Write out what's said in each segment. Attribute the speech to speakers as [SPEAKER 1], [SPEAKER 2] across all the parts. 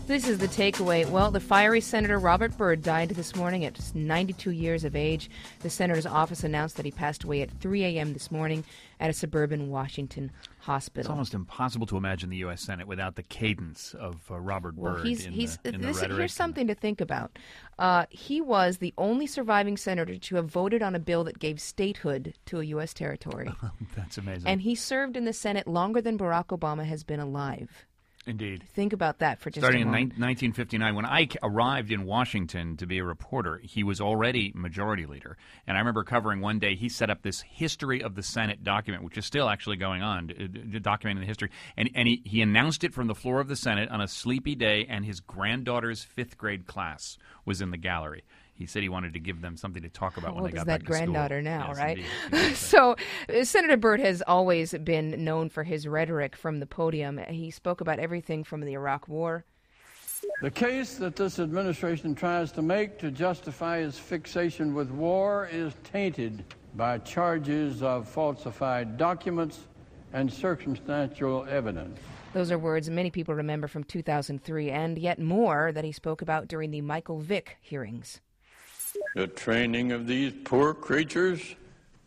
[SPEAKER 1] This is the takeaway. Well, the fiery Senator Robert Byrd died this morning at just 92 years of age. The senator's office announced that he passed away at 3 a.m. this morning at a suburban Washington hospital.
[SPEAKER 2] It's almost impossible to imagine the U.S. Senate without the cadence of Robert Byrd in the rhetoric.
[SPEAKER 1] Here's something to think about. He was the only surviving senator to have voted on a bill that gave statehood to a U.S. territory.
[SPEAKER 2] That's amazing.
[SPEAKER 1] And he served in the Senate longer than Barack Obama has been alive.
[SPEAKER 2] Indeed.
[SPEAKER 1] Think about that for just
[SPEAKER 2] Starting
[SPEAKER 1] a moment.
[SPEAKER 2] in 1959, when I arrived in Washington to be a reporter, he was already majority leader. And I remember covering one day, he set up this history of the Senate document, which is still actually going on, documenting the history. And he announced it from the floor of the Senate on a sleepy day, and his granddaughter's fifth grade class was in the gallery. He said he wanted to give them something to talk about when they got back to school.
[SPEAKER 1] How old is that granddaughter now,
[SPEAKER 2] yes,
[SPEAKER 1] right?
[SPEAKER 2] Indeed.
[SPEAKER 1] So Senator Byrd has always been known for his rhetoric from the podium. He spoke about everything from the Iraq War.
[SPEAKER 3] The case that this administration tries to make to justify its fixation with war is tainted by charges of falsified documents and circumstantial evidence.
[SPEAKER 1] Those are words many people remember from 2003, and yet more that he spoke about during the Michael Vick hearings.
[SPEAKER 3] The training of these poor creatures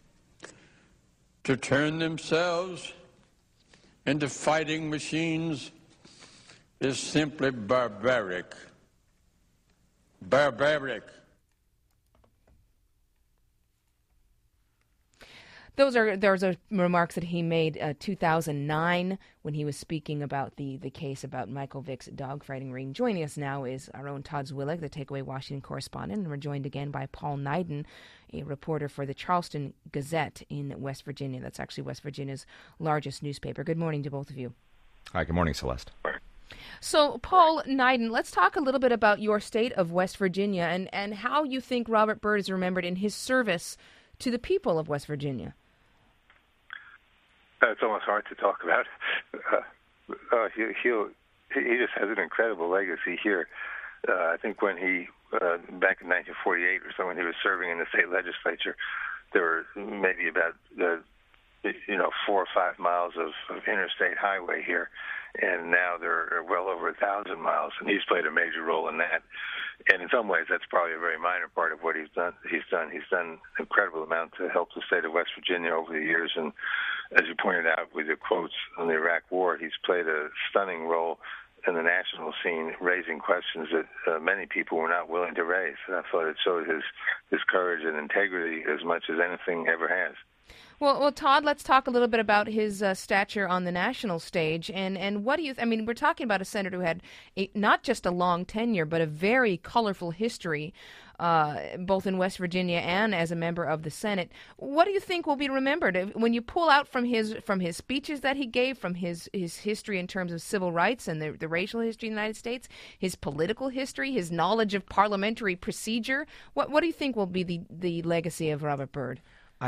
[SPEAKER 3] to turn themselves into fighting machines is simply barbaric. Barbaric.
[SPEAKER 1] Those are remarks that he made 2009 when he was speaking about the case about Michael Vick's dogfighting ring. Joining us now is our own Todd Zwillig, the Takeaway Washington correspondent, and we're joined again by Paul Neiden, a reporter for the Charleston Gazette in West Virginia. That's actually West Virginia's largest newspaper. Good morning to both of you.
[SPEAKER 4] Hi, good morning, Celeste.
[SPEAKER 1] So, Paul Neiden, let's talk a little bit about your state of West Virginia and how you think Robert Byrd is remembered in his service to the people of West Virginia.
[SPEAKER 5] It's almost hard to talk about. He just has an incredible legacy here. I think when he, back in 1948 or so, when he was serving in the state legislature, there were maybe about 4 or 5 miles of interstate highway here, and now there are well over 1,000 miles, and he's played a major role in that. And in some ways, that's probably a very minor part of what he's done. He's done an incredible amount to help the state of West Virginia over the years. And as you pointed out with the quotes on the Iraq War, he's played a stunning role in the national scene, raising questions that many people were not willing to raise. And I thought it showed his courage and integrity as much as anything ever has.
[SPEAKER 1] Well, Todd, let's talk a little bit about his stature on the national stage. And what do you, we're talking about a senator who had not just a long tenure, but a very colorful history, both in West Virginia and as a member of the Senate. What do you think will be remembered when you pull out from his speeches that he gave, from his history in terms of civil rights and the racial history in the United States, his political history, his knowledge of parliamentary procedure? What do you think will be the legacy of Robert Byrd?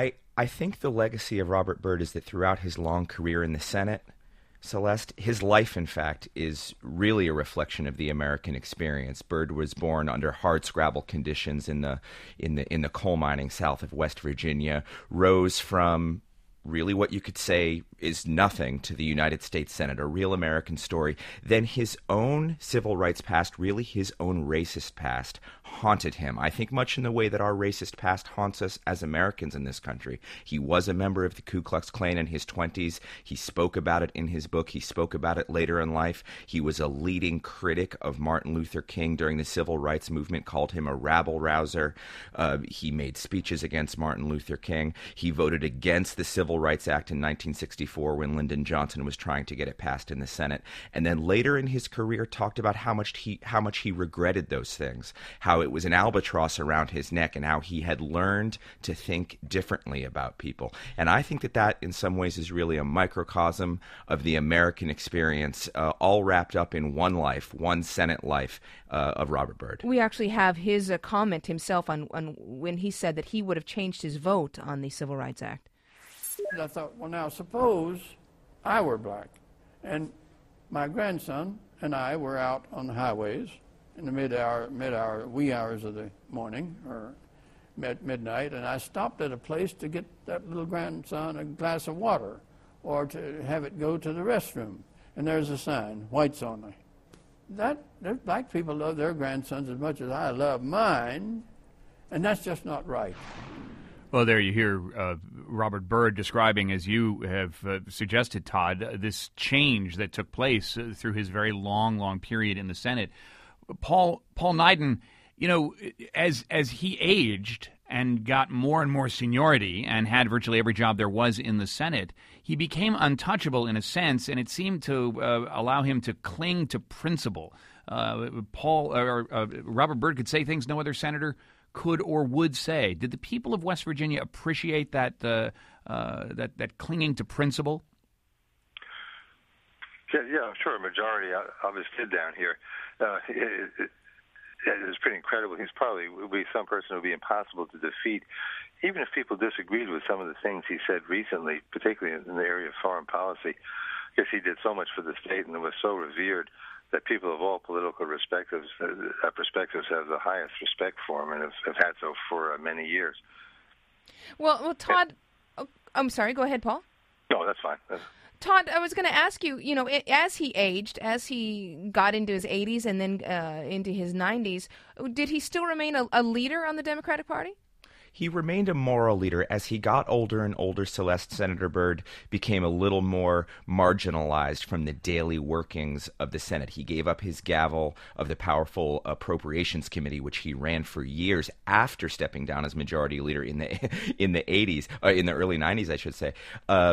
[SPEAKER 4] I think the legacy of Robert Byrd is that throughout his long career in the Senate, Celeste, his life, in fact, is really a reflection of the American experience. Byrd was born under hardscrabble conditions in the coal mining south of West Virginia, rose from really what you could say is nothing to the United States Senate, a real American story. Then his own civil rights past, really his own racist past, haunted him. I think much in the way that our racist past haunts us as Americans in this country. He was a member of the Ku Klux Klan in his 20s. He spoke about it in his book. He spoke about it later in life. He was a leading critic of Martin Luther King during the civil rights movement, called him a rabble-rouser. He made speeches against Martin Luther King. He voted against the Civil Rights Act in 1964 when Lyndon Johnson was trying to get it passed in the Senate. And then later in his career talked about how much he regretted those things, how it was an albatross around his neck, and how he had learned to think differently about people. And I think that in some ways is really a microcosm of the American experience, all wrapped up in one life, one Senate life of Robert Byrd.
[SPEAKER 1] We actually have his comment himself on when he said that he would have changed his vote on the Civil Rights Act.
[SPEAKER 3] I thought, well, now suppose I were black and my grandson and I were out on the highways in the wee hours of the morning or midnight, and I stopped at a place to get that little grandson a glass of water or to have it go to the restroom. And there's a sign, whites only. black people love their grandsons as much as I love mine, and that's just not right.
[SPEAKER 2] Well, there you hear Robert Byrd describing, as you have suggested, Todd, this change that took place through his very long period in the Senate. Paul Neiden, you know, as he aged and got more and more seniority and had virtually every job there was in the Senate, he became untouchable in a sense, and it seemed to allow him to cling to principle. Robert Byrd could say things no other senator could or would say. Did the people of West Virginia appreciate that that clinging to principle?
[SPEAKER 5] Yeah, I'm sure a majority obviously did down here. It was pretty incredible. He's probably would be some person who would be impossible to defeat, even if people disagreed with some of the things he said recently, particularly in the area of foreign policy. Because he did so much for the state and was so revered that people of all political perspectives have the highest respect for him and have had so for many years.
[SPEAKER 1] Well, Todd, I'm sorry. Go ahead, Paul.
[SPEAKER 5] No, that's fine.
[SPEAKER 1] Todd, I was going to ask you, you know, as he aged, as he got into his 80s and then into his 90s, did he still remain a leader on the Democratic Party?
[SPEAKER 4] He remained a moral leader. As he got older and older, Celeste, Senator Byrd became a little more marginalized from the daily workings of the Senate. He gave up his gavel of the powerful Appropriations Committee, which he ran for years after stepping down as majority leader in the 80s, in the early 90s, I should say.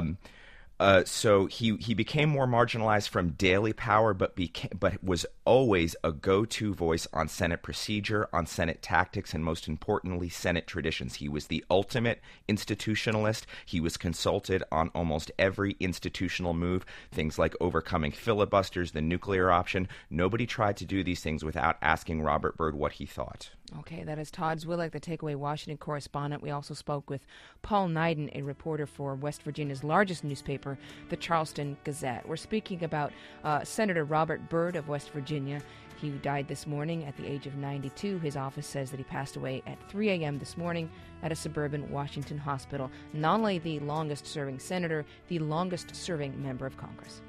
[SPEAKER 4] So he became more marginalized from daily power, but was always a go-to voice on Senate procedure, on Senate tactics, and most importantly, Senate traditions. He was the ultimate institutionalist. He was consulted on almost every institutional move, things like overcoming filibusters, the nuclear option. Nobody tried to do these things without asking Robert Byrd what he thought.
[SPEAKER 1] Okay, that is Todd Zwillich, the Takeaway Washington correspondent. We also spoke with Paul Neiden, a reporter for West Virginia's largest newspaper, the Charleston Gazette. We're speaking about Senator Robert Byrd of West Virginia. He died this morning at the age of 92. His office says that he passed away at 3 a.m. this morning at a suburban Washington hospital. Not only the longest-serving senator, the longest-serving member of Congress.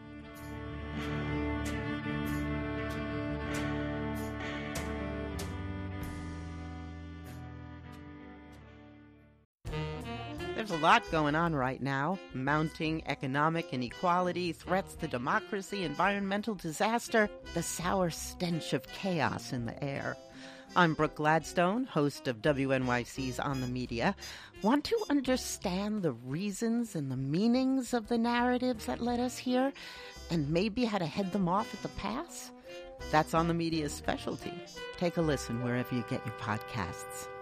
[SPEAKER 6] There's a lot going on right now. Mounting economic inequality, threats to democracy, environmental disaster, the sour stench of chaos in the air. I'm Brooke Gladstone, host of WNYC's On the Media. Want to understand the reasons and the meanings of the narratives that led us here, and maybe how to head them off at the pass? That's On the Media's specialty. Take a listen wherever you get your podcasts.